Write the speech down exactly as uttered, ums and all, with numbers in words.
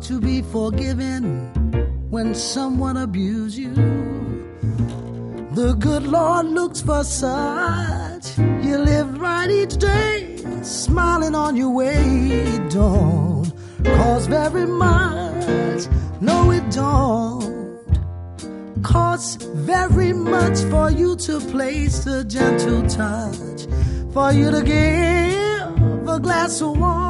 to be forgiven when someone abused you. The good Lord looks for such. You live right each day, smiling on your way. Don't cost very much, no it don't cost very much for you to place a gentle touch, for you to give a glass of water